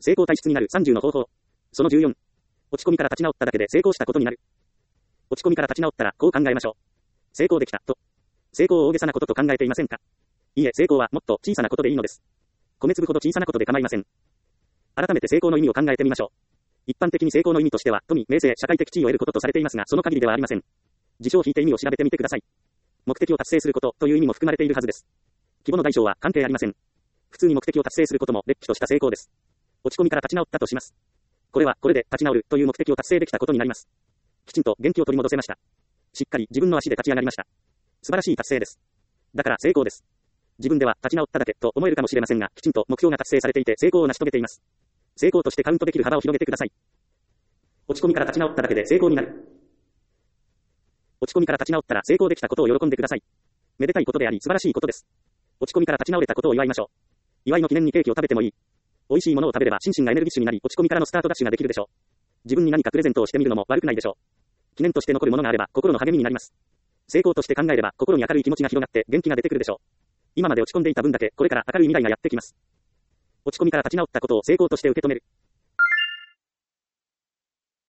成功体質になる30の方法。その14。落ち込みから立ち直っただけで成功したことになる。落ち込みから立ち直ったらこう考えましょう。成功できた、と。成功を大げさなことと考えていませんか？いいえ、成功はもっと小さなことでいいのです。米粒ほど小さなことで構いません。改めて成功の意味を考えてみましょう。一般的に成功の意味としては、富、名声、社会的地位を得ることとされていますが、その限りではありません。辞書を引いて意味を調べてみてください。目的を達成することという意味も含まれているはずです。規模の大小は関係ありません。普通に目的を達成することも、れっきとした成功です。落ち込みから立ち直ったとします。これは、これで立ち直るという目的を達成できたことになります。きちんと元気を取り戻せました。しっかり自分の足で立ち上がりました。素晴らしい達成です。だから成功です。自分では立ち直っただけと思えるかもしれませんが、きちんと目標が達成されていて成功を成し遂げています。成功としてカウントできる幅を広げてください。落ち込みから立ち直っただけで成功になる。落ち込みから立ち直ったら成功できたことを喜んでください。めでたいことであり素晴らしいことです。落ち込みから立ち直れたことを祝いましょう。祝いの記念にケーキを食べてもいい。美味しいものを食べれば心身がエネルギッシュになり、落ち込みからのスタートダッシュができるでしょう。自分に何かプレゼントをしてみるのも悪くないでしょう。記念として残るものがあれば心の励みになります。成功として考えれば心に明るい気持ちが広がって元気が出てくるでしょう。今まで落ち込んでいた分だけこれから明るい未来がやってきます。落ち込みから立ち直ったことを成功として受け止める。